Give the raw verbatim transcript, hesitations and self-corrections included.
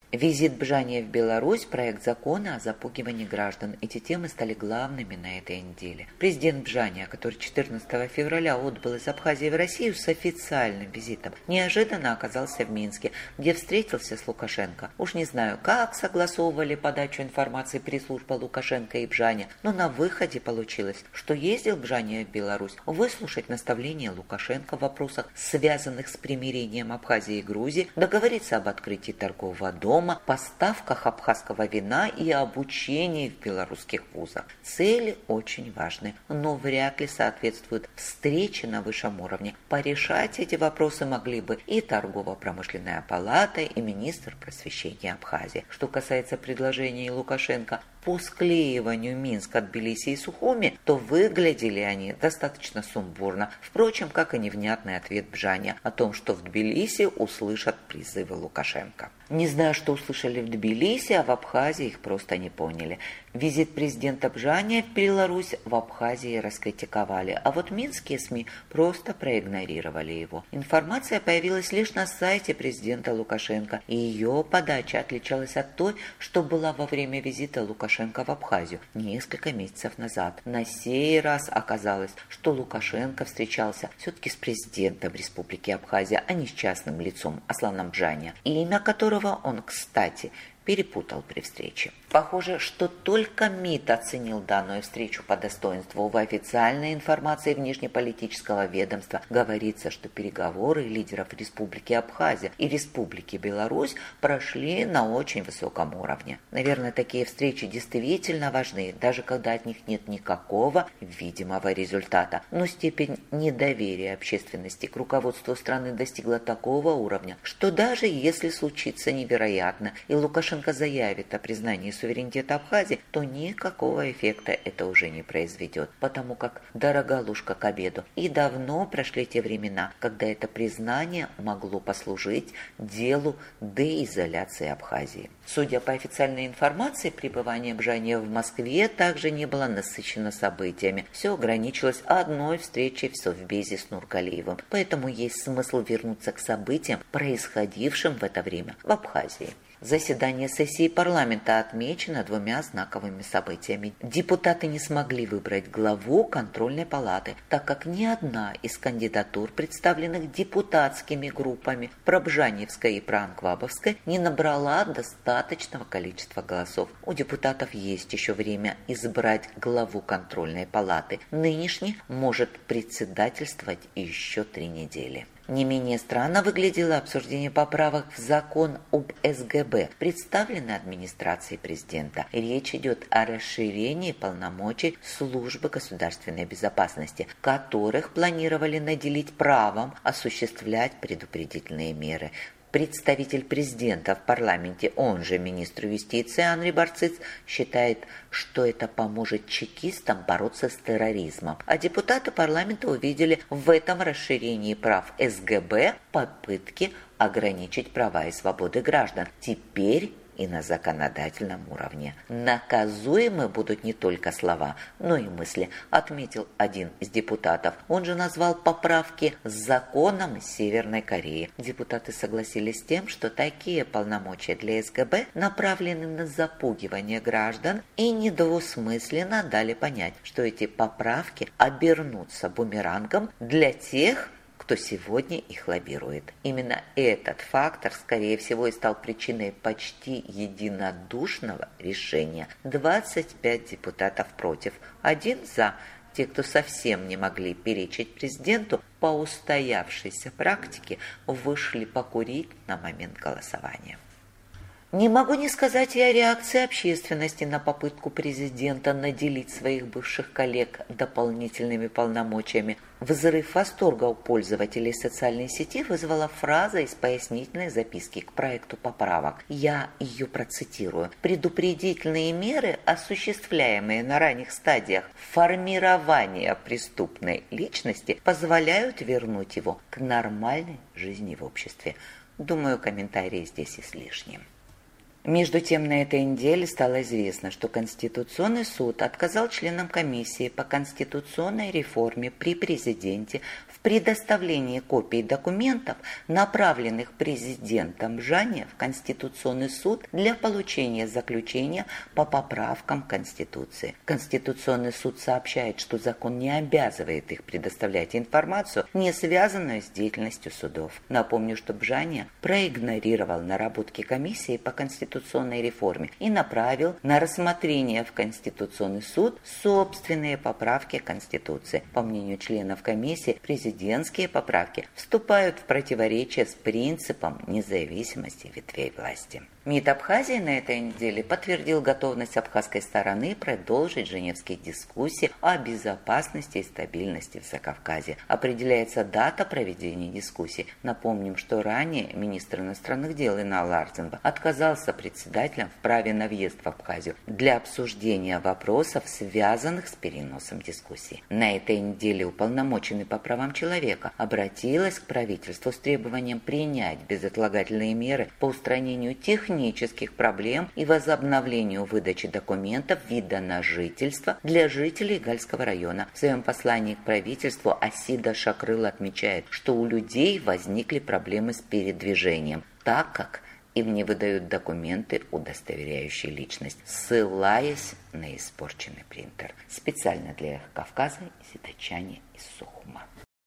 Визит Бжания в Беларусь, проект закона о запугивании граждан. Эти темы стали главными на этой неделе. Президент Бжания, который четырнадцатого февраля отбыл из Абхазии в Россию с официальным визитом, неожиданно оказался в Минске, где встретился с Лукашенко. Уж не знаю, как согласовывали подачу информации пресс-служба Лукашенко и Бжания, но на выходе получилось, что ездил Бжания в Беларусь выслушать наставления Лукашенко в вопросах, связанных с примирением Абхазии и Грузии, договориться об открытии торгового дома, поставках абхазского вина и обучении в белорусских вузах. Цели очень важны, но вряд ли соответствуют встрече на высшем уровне. Порешать эти вопросы могли бы и торгово-промышленная палата, и министр просвещения Абхазии. Что касается предложений Лукашенко по склеиванию Минска, Тбилиси и Сухуми, то выглядели они достаточно сумбурно. Впрочем, как и невнятный ответ Бжания о том, что в Тбилиси услышат призывы Лукашенко. Не знаю, что услышали в Тбилиси, а в Абхазии их просто не поняли. Визит президента Бжания в Беларусь в Абхазии раскритиковали, а вот минские СМИ просто проигнорировали его. Информация появилась лишь на сайте президента Лукашенко, и ее подача отличалась от той, что была во время визита Лукашенко в Абхазию несколько месяцев назад. На сей раз оказалось, что Лукашенко встречался все-таки с президентом Республики Абхазия, а не с частным лицом Асланом Бжания, имя которого он, кстати, перепутал при встрече. Похоже, что только МИД оценил данную встречу по достоинству. В официальной информации внешнеполитического ведомства говорится, что переговоры лидеров Республики Абхазия и Республики Беларусь прошли на очень высоком уровне. Наверное, такие встречи действительно важны, даже когда от них нет никакого видимого результата. Но степень недоверия общественности к руководству страны достигла такого уровня, что даже если случится невероятно, и Лукашенко заявит о признании суверенитета Абхазии, то никакого эффекта это уже не произведет, потому как дорога ложка к обеду. И давно прошли те времена, когда это признание могло послужить делу деизоляции Абхазии. Судя по официальной информации, пребывание Бжания в Москве также не было насыщено событиями. Все ограничилось одной встречей в Совбезе с Нургалиевым. Поэтому есть смысл вернуться к событиям, происходившим в это время в Абхазии. Заседание сессии парламента отмечено двумя знаковыми событиями. Депутаты не смогли выбрать главу контрольной палаты, так как ни одна из кандидатур, представленных депутатскими группами Пробжаневской и Проанквабовской, не набрала достаточного количества голосов. У депутатов есть еще время избрать главу контрольной палаты. Нынешний может председательствовать еще три недели. Не менее странно выглядело обсуждение поправок в закон об СГБ, представленный администрацией президента. Речь идет о расширении полномочий службы государственной безопасности, которых планировали наделить правом осуществлять предупредительные меры. Представитель президента в парламенте, он же министр юстиции Анри Барциц, считает, что это поможет чекистам бороться с терроризмом. А депутаты парламента увидели в этом расширении прав СГБ попытки ограничить права и свободы граждан. Теперь и на законодательном уровне. Наказуемы будут не только слова, но и мысли, отметил один из депутатов. Он же назвал поправки с законом Северной Кореи. Депутаты согласились с тем, что такие полномочия для СГБ направлены на запугивание граждан, и недвусмысленно дали понять, что эти поправки обернутся бумерангом для тех, кто сегодня их лоббирует. Именно этот фактор, скорее всего, и стал причиной почти единодушного решения. двадцать пять депутатов против, один за. Те, кто совсем не могли перечить президенту, по устоявшейся практике вышли покурить на момент голосования. Не могу не сказать и о реакции общественности на попытку президента наделить своих бывших коллег дополнительными полномочиями. Взрыв восторга у пользователей социальной сети вызвала фраза из пояснительной записки к проекту поправок. Я ее процитирую. «Предупредительные меры, осуществляемые на ранних стадиях формирования преступной личности, позволяют вернуть его к нормальной жизни в обществе». Думаю, комментарии здесь излишни. Между тем, на этой неделе стало известно, что Конституционный суд отказал членам комиссии по конституционной реформе при президенте в предоставлении копий документов, направленных президентом Бжане в Конституционный суд для получения заключения по поправкам Конституции. Конституционный суд сообщает, что закон не обязывает их предоставлять информацию, не связанную с деятельностью судов. Напомню, что Бжане проигнорировал наработки комиссии по конституционной конституционной реформе и направил на рассмотрение в Конституционный суд собственные поправки Конституции. По мнению членов комиссии, президентские поправки вступают в противоречие с принципом независимости ветвей власти. МИД Абхазии на этой неделе подтвердил готовность абхазской стороны продолжить женевские дискуссии о безопасности и стабильности в Закавказье. Определяется дата проведения дискуссий. Напомним, что ранее министр иностранных дел Инал Арзенбах отказался председателем в праве на въезд в Абхазию для обсуждения вопросов, связанных с переносом дискуссий. На этой неделе уполномоченный по правам человека обратилась к правительству с требованием принять безотлагательные меры по устранению технических технических проблем и возобновлению выдачи документов вида на жительство для жителей Гальского района. В своем послании к правительству Асида Шакрыл отмечает, что у людей возникли проблемы с передвижением, так как им не выдают документы, удостоверяющие личность, ссылаясь на испорченный принтер. Специально для Кавказа, Сидачани из Сухума.